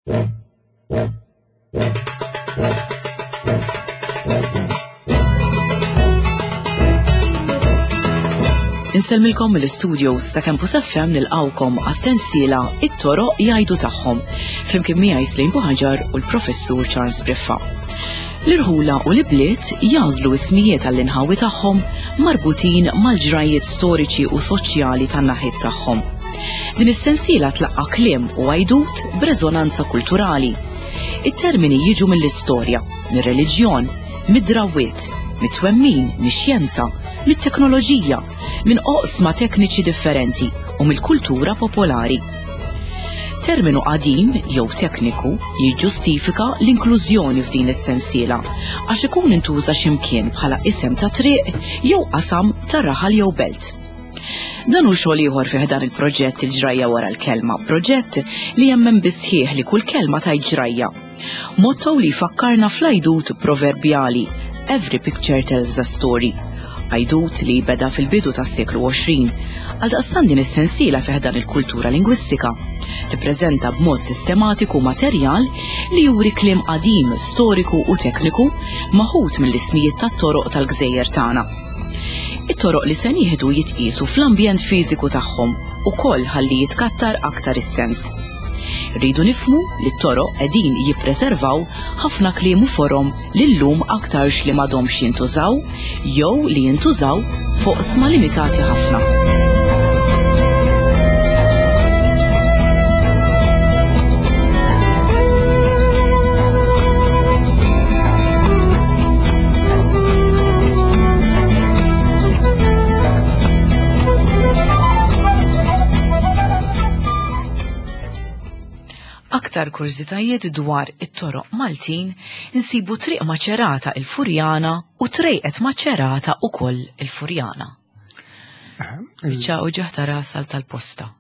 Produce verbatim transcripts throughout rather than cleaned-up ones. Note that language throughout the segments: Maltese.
Inselmilkom mill-istudios ta' Campus F M nilqawkom għas-sensiela It-Toroq jgħidu tagħhom flimkien miegħi Slim Buħaġar u l-Professur Charles Briffa. L-irħula u l-ibliet jażlu ismijiet għall-inħawi tagħhom marbutin mal-ġrajiet storiċi u soċjali tan-naħiet tagħhom. Din is-sensiela tlaqqa kliem u għajdut b'reżonanza kulturali. It-termini jiġu mill-istorja, mir-reliġjon, mid-drawwiet, mit-twemmin, mix-xjenza, mit-teknoloġija, minn oqsma tekniċi differenti u mill-kultura popolari. Terminu qadim jew tekniku jiġġustifika l-inklużjoni f'din is-sensiela għax ikun intuża x'imkien bħala isem ta' triq jew qasam ta' raħal jew belt. Dan hu xogħol ieħor fih dan il-proġett il-ġrajja wara l-kelma, proġett li jemmen bisħieħ li kull kelma tgħid ġrajja. Motto li jfakkarna fl-għajdut proverbjali Every picture tells a story. Għajdut li beda fil-bidu tas-seklu għoxrin, għal daqstan din is-sensiela fih dan il-kultura lingwistika tippreżenta b'mod sistematiku materjal li juri kliem qadim, storiku u tekniku maħut mill-ismijiet tat-toroq tal-gżejjer tagħna. It-toroq li se nieħdu jitqisu fl-ambjent fiżiku tagħhom ukoll ħalli jitkattar aktar is-sens. Rridu nifhmu li t-toroq qegħdin jippreservaw ħafna kliem u forom li llum aktarx li m'għadhomx jintużaw jew li jintużaw fuq oqsma limitati ħafna. Aktar kurżitajiet dwar it-toroq Maltin insibu triq maċerata il-Furjana u trejqet maċerata ukoll il-Furjana. Biċċa u ġaħta rasal tal-posta.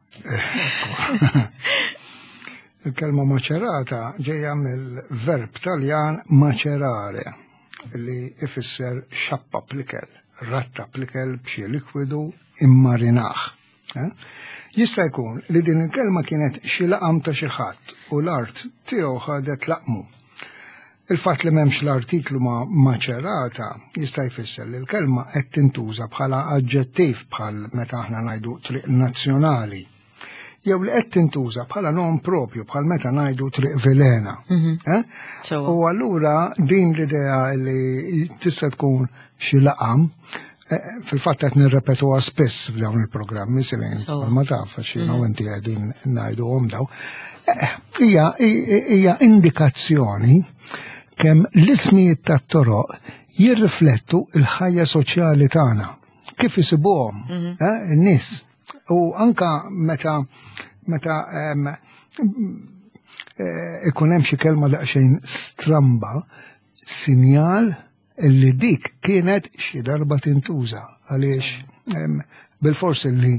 Il-kelma maċerata ġejja mill-verb Taljan maċerare li ifisser xappab l-ikel, rattab l-ikel b'xi likwidu immarinaħ. Jista' jkun li din il-kelma kienet xi laqam ta' xi ħadd u l-art tiegħu ħadet laqmu. Il-fatt li m'hemmx l-artiklu ma' maċerata jista' jfisser li l-kelma qed tintuża bħala aġġettiv bħal meta aħna ngħidu triq nazzjonali. Jew li qed tintuża bħala nom propju bħal meta ngħidu triq velena. U allura din l-idea li tista' tkun xi laqam fil-fatt qed nirrepetuha spiss f'dawn il-programmi silejn ma taf x'inhu inti qegħdin ngħiduhom daw. Hija indikazzjoni kemm l-ismijiet tat-toroq jirriflettu l-ħajja soċjali tagħna, kif isibuhom in-nies. U anke meta meta ikun hemm xi kelma daqsxejn stramba, sinjal illi dik kienet xi darba tintuża għaliex bil-forsi li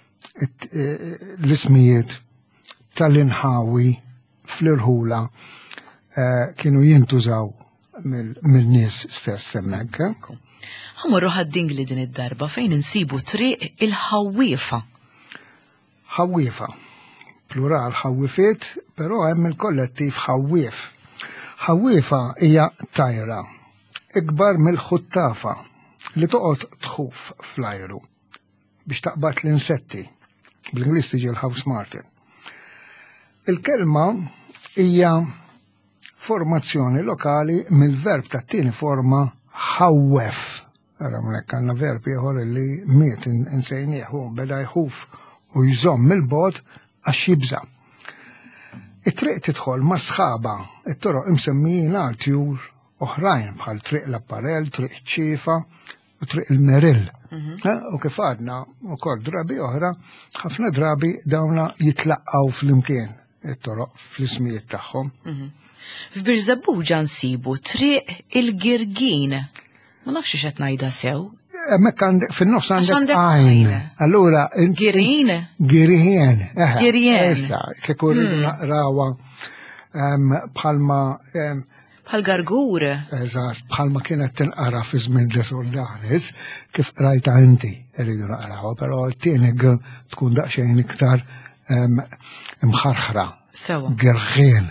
l-ismijiet tal-inħawi fl-irħula kienu jintużaw mill-nies stess hemmhekk. Ħamorru ħadding li din id-darba fejn insibu triq il-ħawwiefa. Ħawwiefa. Plural ħawwifiet, però hemm il-kollettiv ħawwief. Ħawwiefa hija tajra ikbar mill-ħuttafa li toqgħod tħuf fl-ajru biex taqbad l-insetti. Bl-Ingliż tiġi l-house martin. Il-kelma hija formazzjoni lokali mill-verb tat-tieni forma ħawwef. Ara hekk għandna verb ieħor li miet insejnieh u beda jħuf u jżomm mill-bogħod għax jibża. It-triq tidħol ma' sħaba, it-toroq imsemmijin għal tjur oħrajn bħal triq l-apparell, triq ċifa u triq il-merill. U kif għadna ukoll drabi oħra, ħafna drabi dawna jitlaqqaw fl-imkien it-toroq fl-ismijiet tagħhom. F'Birżebbuġa nsibu triq il-Girgin. Ma nafx x'qed ngħidha sew. Hemmhekk għandek fin-nofs għandek għajn. Allura Girin. Girien. Girien. Issa, kieku rridu naqrawha bħalma bħal gargur. Eżatt, bħalma kienet tinqara fi żmien de Soldanis, kif rajta inti rridu naqrawha, però t-tieni tkun daqsxejn iktar mħarħra. Sewa. Gerħien.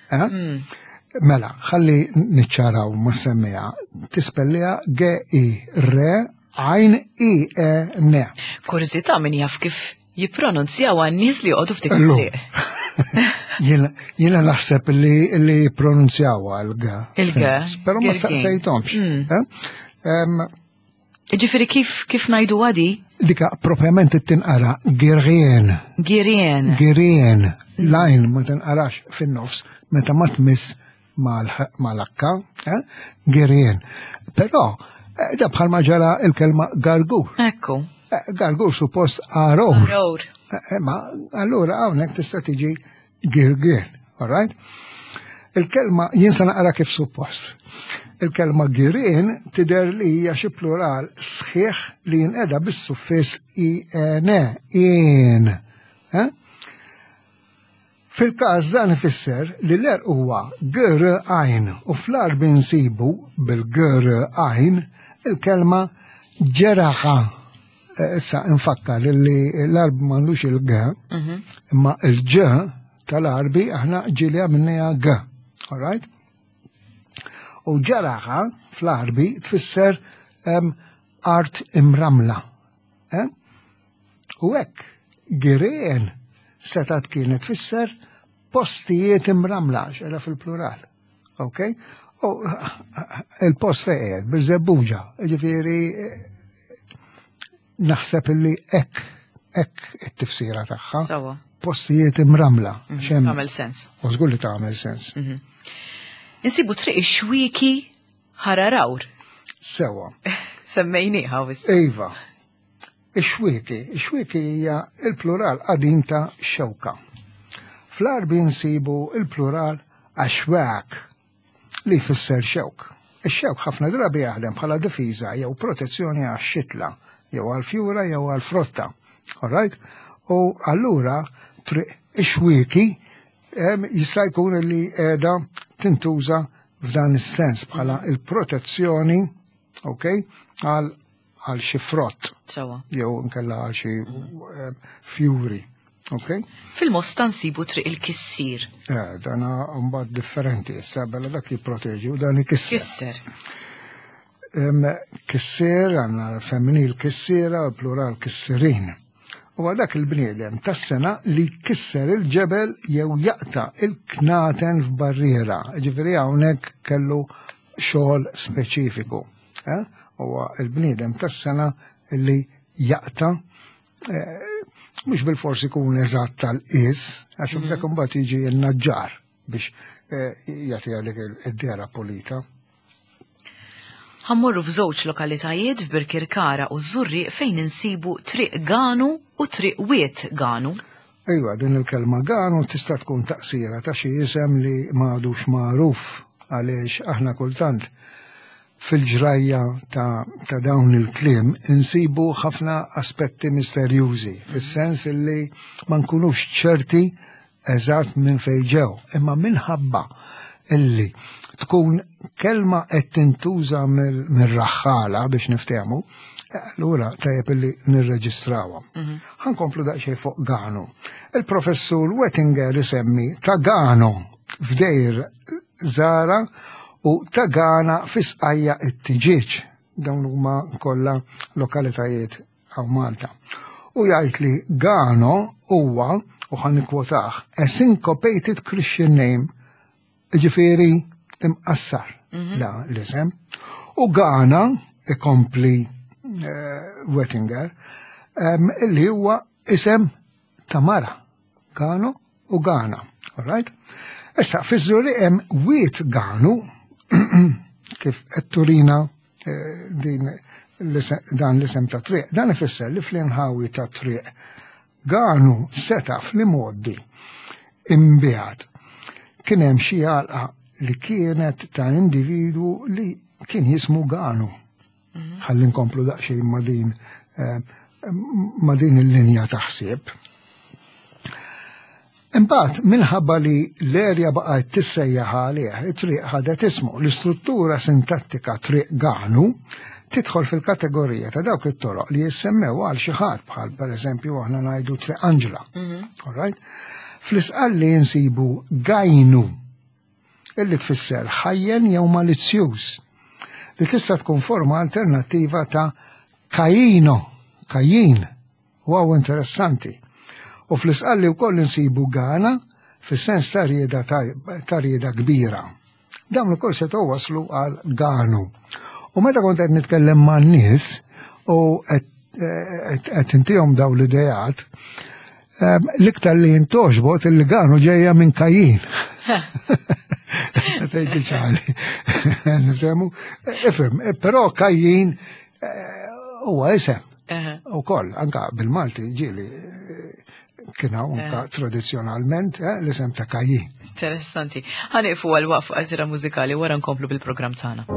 Mela, ħalli niċċaraw ma semmija, tispellija G-I-R għajn I-E-N. Kurzita min jaf kif jipronunzjaw għan-nies li jqogħdu f'dik it-triq. Jiena naħseb li jippronunzjawha l-G. Il-G. Però ma staqsejthomx. Ġifieri kif kif ngħidu għadi? Dika propjament tinqara Girien. Girien. Girien. Lajn ma tinqarax fin-nofs meta ma tmiss mal-akka, Girien. Però da bħalma ġara il-kelma gargur. Ekku. Gargur suppost aror. Aror. Ma allura hawnhekk tista' tiġi girgien, all right? Il-kelma jinsa naqra kif suppost. Il-kelma girien tidher li hija xi plural sħiħ li jinqeda bis-suffiss in, in. Fil-każ dan ifisser li l-er huwa gr għajn u fl-arb insibu bil-gr għajn il-kelma ġeraħa. Issa infakkar li l-arb m'għandux il-g, imma il-ġ tal-arbi aħna ġilja minnija g, all right? U ġeraħa fl-arbi tfisser art imramla. U hekk girien setat kienet tfisser postijiet imramla, xela fil-plural. Ok? U il-post fejqed bil-żebbuġa, ġifieri naħseb illi hekk hekk it-tifsira tagħha. Sawa. Postijiet imramla. Tagħmel sens. U żgur li tagħmel sens. Insibu triq ix-xwieki ħararawr. Sewa. Semmejniha wis. Iva. Ix-xwieki, ix-xwieki hija il-plural qadim ta' xewka. Fl-arbi nsibu il-plural axwak li jfisser xewk. Ix-xewk ħafna drabi jaħdem bħala difiża jew protezzjoni għax-xitla, jew għal-fjura jew għal-frotta. All right? U allura triq ix-xwieki jista' jkun li qiegħda tintuża f'dan is-sens bħala il-protezzjoni, okay, għal għal xi frott. Sewa. Jew nkella għal xi fjuri. Okay? Fil-Mosta nsibu triq il-kissier. Eh, dana mbagħad differenti, issa bella dak jipproteġi u dan ikisser. Kisser. Kissier għandna femminil kissiera u plural kissirin. U dak il-bniedem tas-sena li kisser il-ġebel jew jaqta il-knaten f'barriera. Ġifieri hawnhekk kellu xogħol speċifiku. Huwa il-bniedem tas-sena li jaqta mhux bil-forsi kun eżatt tal-qis, għax dak imbagħad jiġi n-naġġar biex jagħti għalik id-dera pulita. Ħammorru f'żewġ lokalitajiet f'Birkirkara u Żurriq fejn insibu triq Ganu u triq Wiet Ganu. Ejwa, din il-kelma Ganu tista' tkun taqsira ta' xi isem li m'għadux magħruf għaliex aħna kultant fil-ġrajja ta', ta dawn il-kliem insibu ħafna aspetti misterjużi, fis-sens li ma nkunux ċerti eżatt minn fejn ġew, imma minħabba illi tkun kelma qed tintuża mir-raħħala biex niftehmu, allura tajjeb illi nirreġistrawha. Ħankomplu daqsxejn fuq Ganu. Il-professur Wettinger isemmi ta' Gano f'dejr Zara u ta' Gana fisqajja it-Tiġiġ, dawn huma kollha lokalitajiet għaw Malta. U jgħid li Gano huwa, u ħannikwotah, a syncopated Christian name, ġifieri imqassar da l-isem. U Gana, ikompli Wettinger, illi huwa isem ta' mara. Gano u Gana. All right? Issa, fiż-Żurriq hemm Wiet Ganu, kif qed turina din dan l-isem ta' triq, dan ifisser li fl-inħawi ta' triq Ganu seta' fl-imoddi imbigħad kien hemm xi għalqa li kienet ta' individu li kien jismu Ganu. Ħalli nkomplu daqsxejn ma' din ma' din il-linja ta' ħsieb. Imbagħad minħabba li l-erja baqgħet tissejjaħ għalih, it-triq ħadet ismu l-istruttura sintattika triq Ganu tidħol fil-kategorija ta' dawk it-toroq li jissemmew għal xi ħadd bħal pereżempju aħna ngħidu triq Anġla. All right? Fl-isqal li jinsibu Gajnu illi tfisser ħajjen jew malizzjuż. Li tista' tkun forma alternattiva ta' Kajino, Kajin, wow interessanti. U fl-isqalli wkoll insibu Gana fis-sens ta' rieda ta' rieda kbira. Dawn ukoll se waslu għal Ganu. U meta kont qed nitkellem man-nies u qed intihom daw l-idejat, l-iktar li jintoġbot il-Ganu ġejja minn Kajin. Tgħid ċali. Nifhemu, ifhem, però Kajin huwa isem. Ukoll anka bil-Malti ġieli kien hawn tradizzjonalment l-isem ta' Kajin. Interessanti. Ħaniqfu għal waqfa qasira mużikali wara nkomplu bil-programm tagħna.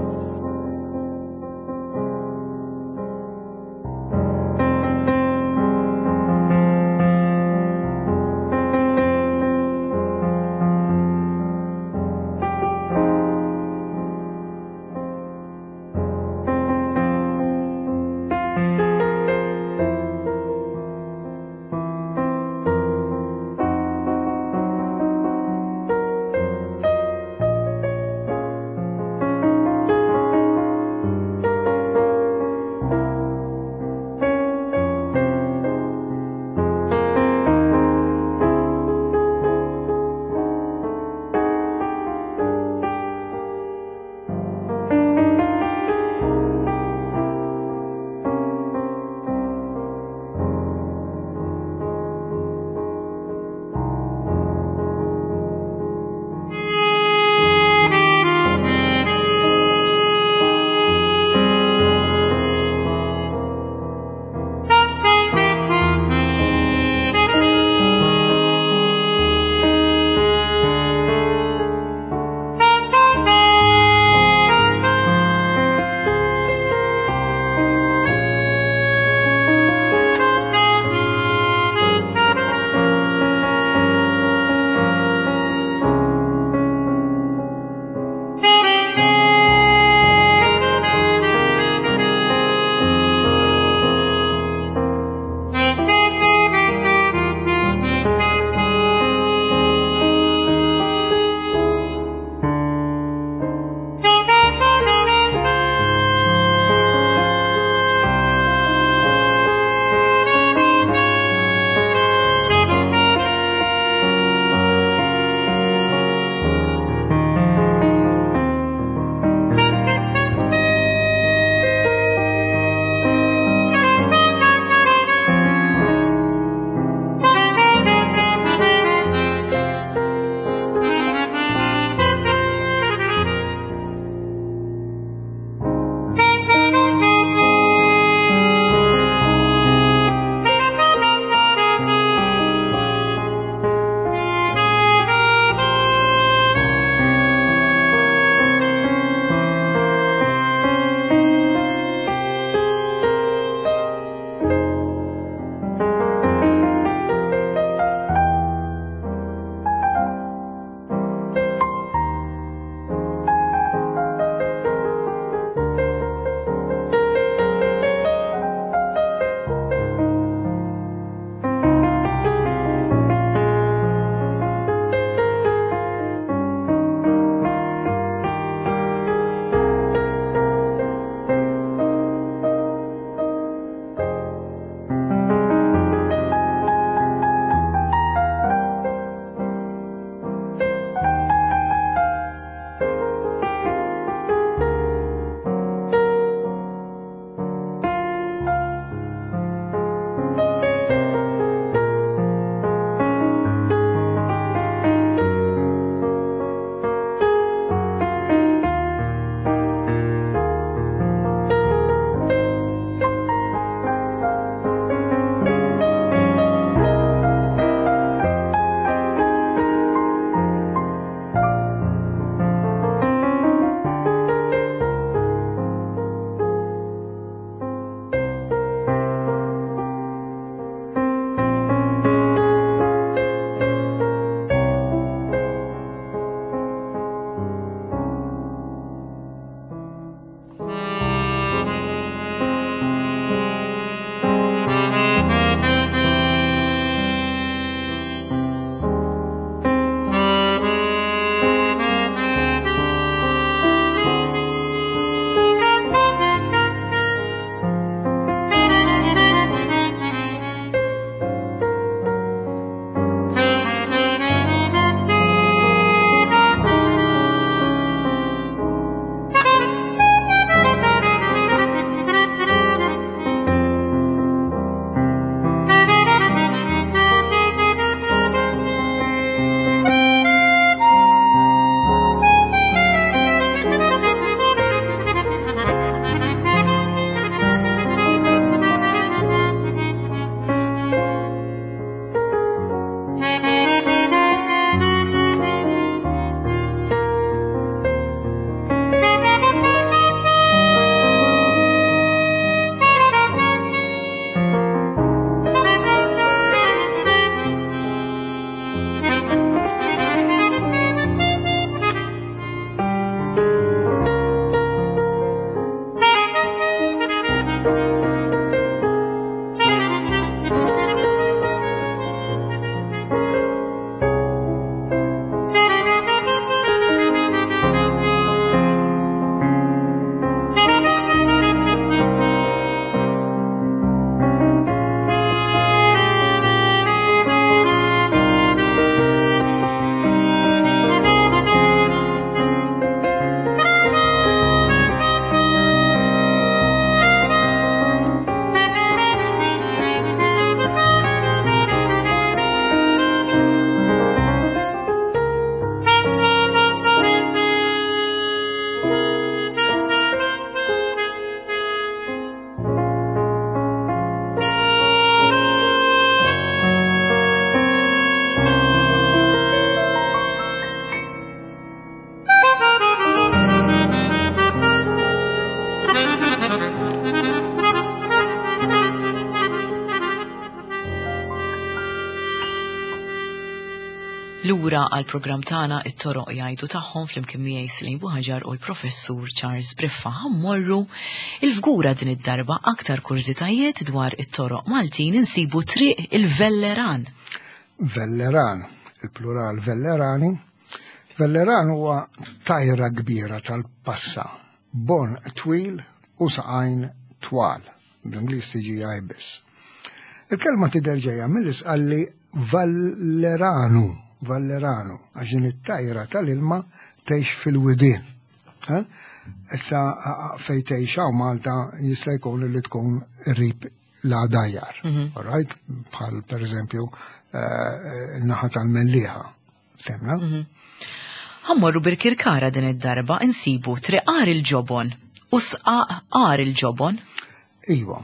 Lura għal programm tagħna it-toroq jgħidu tagħhom flimkien miegħi Silin Buħaġar u l-Professur Charles Briffa ħammorru il-fgura din id-darba aktar kurzitajiet dwar it-toroq Maltin insibu triq il-Velleran. Velleran, il-plural Vellerani. Velleran huwa tajra kbira tal-passa, bon twil u saqajn twal, bl-Ingliż tiġi għajbis. Il-kelma tidher ġejja mill-isqalli Valleranu. Valleranu, għaxin it-tajra tal-ilma teħx fil-widin. Issa fej teħxaw Malta jista' jkun li tkun rib la dajjar. Alright? Bħal per eżempju naħa tal-Melliħa. Temna? Ħammorru bil-Kirkara din id-darba insibu triqar il-ġobon u sqaq il-ġobon. Iwa,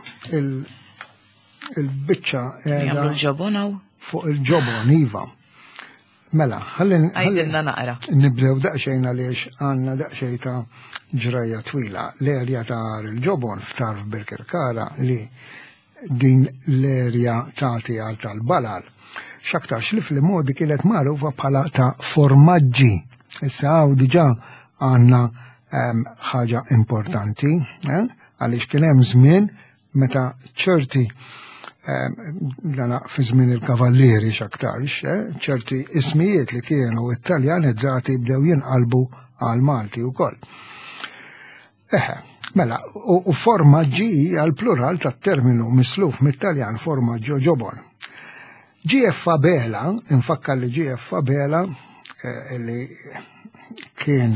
il-bicċa jagħmlu l-ġobon hawn? Fuq il-ġobon, iva. Mela, ħallin għajdilna naqra. Nibdew daqxejn għaliex għanna daqxej ta' ġraja twila. L-erja ta' il-ġobon f'tarf bil-Kirkara li din l-erja tagħti għal tal-balal. X'aktarx li fil-modi kienet magħrufa bħala ta' formaġġi. Issa hawn diġà għandna ħaġa importanti, għaliex kien hemm żmien meta ċerti Lana fi żmien il-kavallieri x'aktarx, ċerti ismijiet li kienu Italjanizzati bdew jinqalbu għal Malti wkoll. Eħe, mela, u formaġġi għal plural tat-terminu misluf mit-Taljan formaġġo ġobon. G F Fabela, infakkar li G F Fabela li kien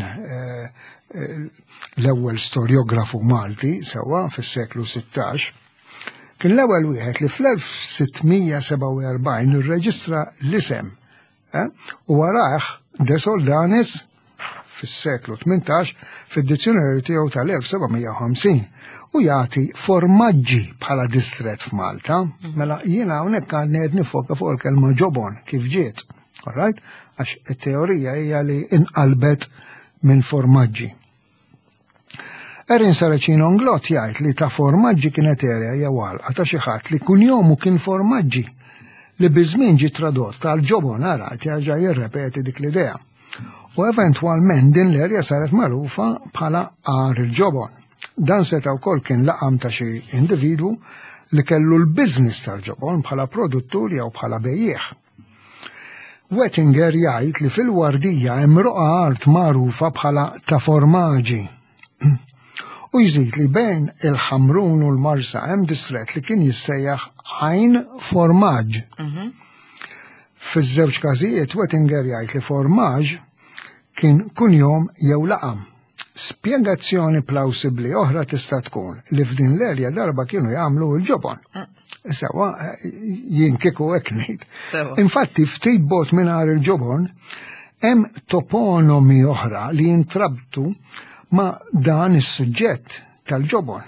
l-ewwel storjografu Malti sewwa fis-seklu sittax, kien l-ewwel wieħed li fl-elf sittmija seba' u erbgħin irreġistra l-isem u warah De Soldanis fis-seklu tmintax fid-dizzjonarju tiegħu tal-elf sebgħumija u ħamsin u jagħti formaġġi bħala distret f'Malta. Mela jiena hawnhekk għandi qed nifoka fuq il-kelma ġobon kif ġiet. Alright? Għax it-teorija hija li inqalbet minn formaġġi. Erin Saracino Nglot jgħid li ta' formaġġi kienet erja jew għalqa ta' xi ħadd li kun jomu kien formaġġi li biżmien ġi tradott tal-ġobon ara terġa' jirrepeti dik l-idea. U eventwalment din l-erja saret magħrufa bħala għar il-ġobon. Dan seta' wkoll kien laqam ta' xi individwu li kellu l-biżniss tal-ġobon bħala produttur jew bħala bejjieħ. Wettinger jgħid li fil-Wardija hemm roqa art magħrufa bħala ta' formaġġi. U jżid li bejn il-Ħamrun u l-Marsa hemm distret li kien jissejjaħ Għajn Formaġġ. Fiż-żewġ każijiet Wettinger jgħid li formaġġ kien kunjom jew laqam. Spjegazzjoni plawsibbli oħra tista' tkun li f'din l-erja darba kienu jagħmlu l-ġobon. Sewa jien kieku hekk ngħid. Infatti ftit bot mingħajr il-ġobon hemm toponomi oħra li jintrabtu ma dan is-suġġett tal-ġobon.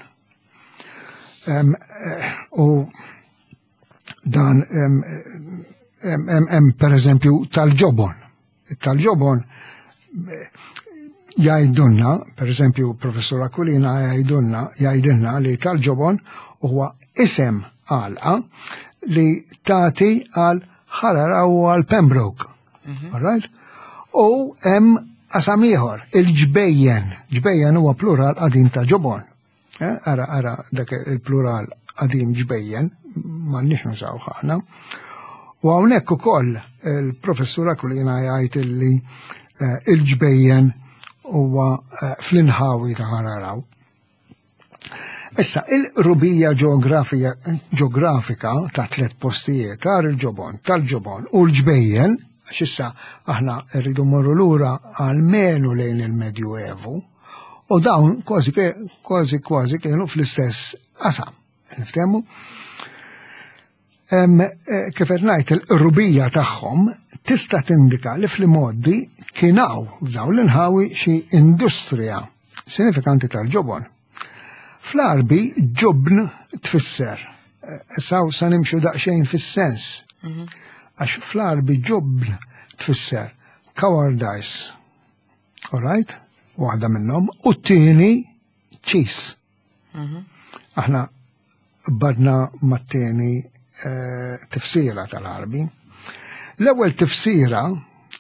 U dan hemm pereżempju tal-ġobon. Tal-ġobon jgħidulna, pereżempju Professor Aquilina jgħidulna jgħidilna li tal-ġobon huwa isem għalqa li tagħti għal Ħarara u għal Pembroke. Alright? U hemm qasam ieħor, il-ġbejjen. Ġbejjen huwa plural qadim ta' ġobon. Ara ara dak il-plural qadim ġbejjen, m'għandniex nużaw ħafna. U hawnhekk ukoll il-Professur Aquilina jgħid li il-ġbejjen huwa fl-inħawi ta' Ħararaw. Issa, il-rubija ġeografika ta' tliet postijiet għar il-ġobon, tal-ġobon u l-ġbejjen, għax issa aħna rridu morru lura għalmenu lejn il-Medju Evu, u dawn kważi kważi kważi kienu fl-istess qasam. Niftehmu? Kif qed ngħid il-rubija tagħhom tista' tindika li fl-modi kien hawn f'dawn l-inħawi xi industrija sinifikanti tal-ġobon. Fl-Arbi ġobn tfisser. Saw sa nimxu daqsxejn fis-sens. Għax fl-Arbi ġobn tfisser cowardice. All right? Waħda minnhom u t-tieni ċis. Aħna badna mat-tieni tifsira tal-Arbi. L-ewwel tifsira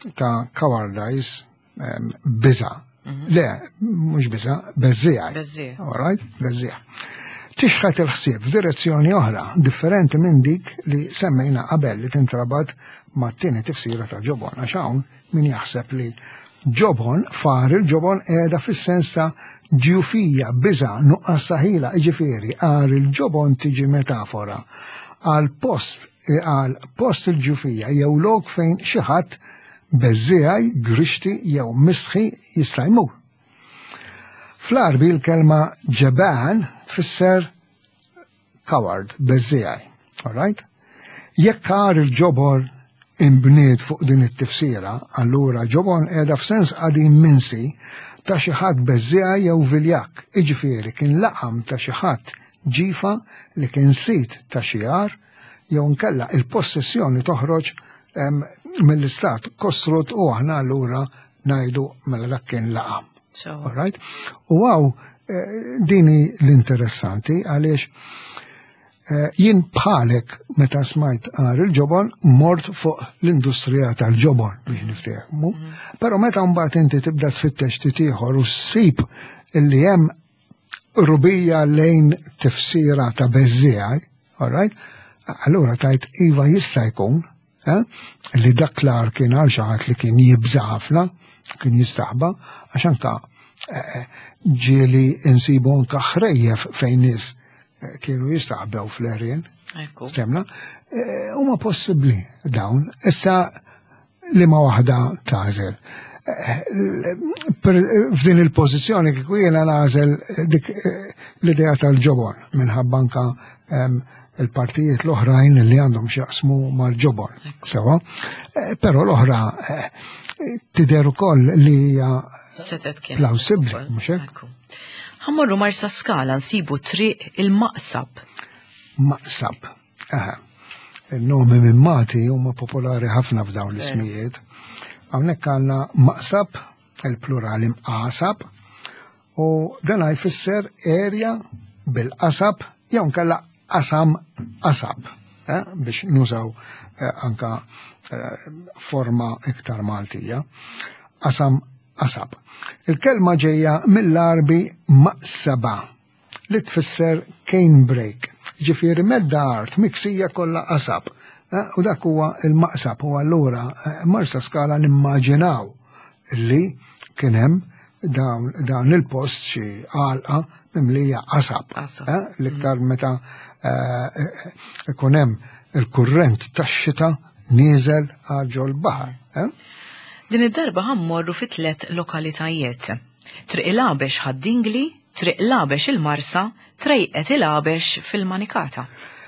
ta' cowardice, biza. Le, mux biza, bezzijaj. Bezzija. All right? Bezzija. Tixħat il-ħsieb f'direzzjoni oħra, differenti minn dik li semmejna qabel li tintrabat ma' t-tieni tifsira ta' ġobon. Għax hawn min jaħseb li ġobon, far il-ġobon qiegħda fis-sens ta' ġjufija, biża, nuqqas saħila, ġifieri, għal il-ġobon tiġi metafora għal post għal post il-ġufija jew lok fejn xi ħadd beżżejaj, grixti jew mistħi jista' jmur. Fl-Arbi l-kelma ġeban tfisser coward, beżżejaj. All right? Jekk għar il-ġobor imbniet fuq din it-tifsira, allura ġobon qiegħda f'sens qadim minsi ta' xi ħadd beżżejaj jew viljak, iġifieri kien laqam ta' xi ħadd ġifa li kien sit ta' xi għar jew nkella il-possessjoni toħroġ mill-istat kostrut u aħna allura ngħidu mela dak kien laqam. All right? U għaw dini l-interessanti għaliex jien bħalek meta smajt għar il-ġobon mort fuq l-industrija tal-ġobon biex niftehmu, però meta mbagħad inti tibda tfittex titieħor u ssib illi hemm rubija lejn tifsira ta' beżżejaj, all right? Allura tajt iva jista' jkun li dak l-ar kien għal xi ħadd li kien jibża ħafna, kien jistaħba, għax anka ġieli insibu anka ħrejjef fejn nies kienu jistaħbew fl-erjen. Temna, huma possibbli dawn, issa li ma waħda tażel. F'din il-pożizzjoni kieku jiena nażel dik l-idea tal-ġobon minħabba anka il-partijiet l-oħrajn li għandhom xaqsmu mal-ġobon. Sewa, però l-oħra tidher ukoll li hija plawsibbli, mhux hekk? Ħammorru Marsa Skala nsibu triq il-maqsab. Maqsab. Aha. Il-nomi minn Mati huma popolari ħafna f'dawn l-ismijiet. Hawnhekk għandna maqsab, il-plurali mqasab, u dan jfisser erja bil-qasab jew nkella qasam qasab, biex nużaw anka forma iktar Maltija. Qasam qasab. Il-kelma ġejja mill-Arbi maqsaba li tfisser cane break. Ġifieri medda art miksija kollha qasab. U dak huwa il-maqsab u allura Marsa Skala nimmaġinaw li kien hemm dawn il-post xi għalqa mimlija qasab. L-iktar meta ikun hemm il-kurrent tax-xita nieżel għal ġol baħar. Din id-darba ħammorru fi tliet lokalitajiet. Triq il-Għabex ħad-Dingli, Triq il-Għabex il-Marsa, Trejqet il-Għabex fil-Manikata.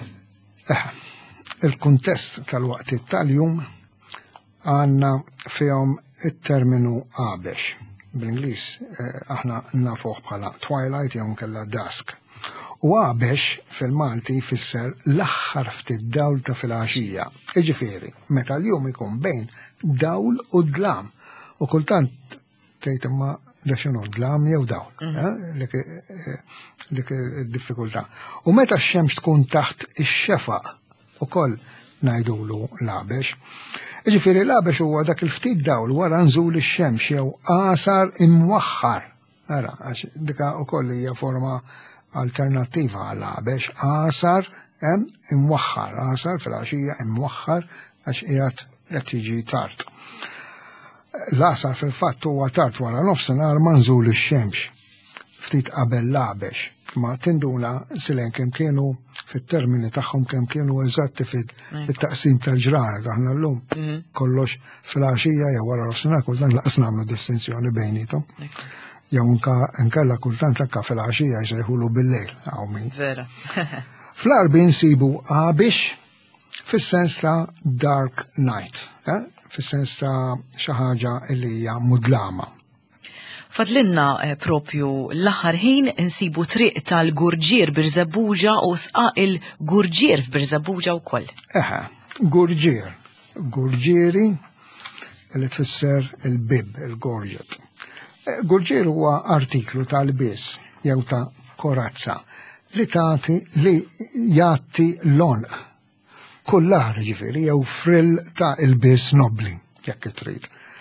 Il-kuntest tal-waqt tal-jum għandna fihom it-terminu Għabex. Bl-Ingliż aħna nafuh bħala twilight jew nkella dusk. U Għabex fil-Malti jfisser l-aħħar ftit dawl ta' filgħaxija. Jiġifieri, meta l-jum ikun bejn dawl u dlam. U kultant tgħid imma da x'inhu dlam jew dawl. Dik id-diffikultà. U meta x-xemx tkun taħt ix-xefaq ukoll ngħidulu l-Għabex. Jiġifieri l-Għabex huwa dak il-ftit dawl wara nżul ix-xemx jew qasar imwaħħar. Ara, għax dika ukoll hija forma alternattiva għal-Għabex, qasar imwaħħar, qasar fil-għaxija imwaħħar għax qiegħed qed jiġi tard. L-qasar fil-fatt huwa tard wara nofsinhar ma nżul ix-xemx ftit qabel l-Għabex, ma tinduna silen kemm kienu fit-termini tagħhom kemm kienu eżatti fit-taqsim tal-ġranet aħna llum kollox fil-għaxija jew wara nofsinhar kultant laqas nagħmlu distinzjoni bejnietom. Jew nkella kultant anke fil-għaxija jsejħulu bil-lejl hawn min. Vera. Fl-Arbi nsibu Għabex fis-sens ta' dark night, fis-sens ta' xi ħaġa li hija mudlama. Fadlinna propju l-aħħar ħin nsibu triq tal-Gurġier Birzebbuġa u sqaq il-Gurġier f'Birzebbuġa wkoll. Eħe, Gurġier. Gurġieri li tfisser il-bib, il-gorġet. Gurġier huwa artiklu tal-biss jew ta' korazza li tagħti li jagħti lonq kullar ġifieri jew frill ta' il-biss nobli jekk trid.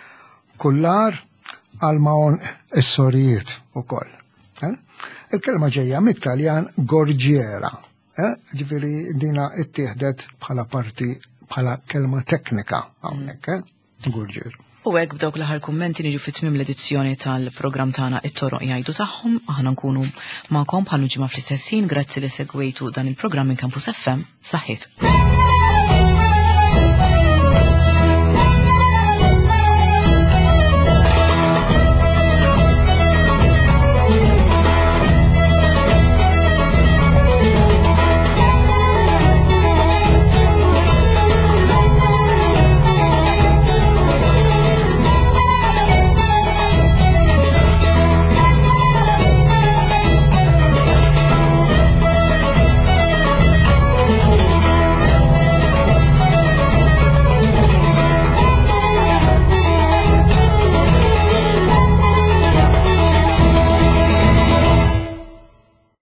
kullar għal mawn is-sorijiet ukoll. Il-kelma ġejja mit-Taljan gorġiera. Ġifieri dina ittieħdet bħala parti bħala kelma teknika hawnhekk, gorġier. U hekk b'dawk l-aħħar kummenti niġu fit-tmiem l-edizzjoni tal-programm tagħna it-toroq jgħidu tagħhom, aħna nkunu magħkom bħal ġimgħa fl-istess ħin, grazzi li segwejtu dan il-programm minn Campus F M, saħħit.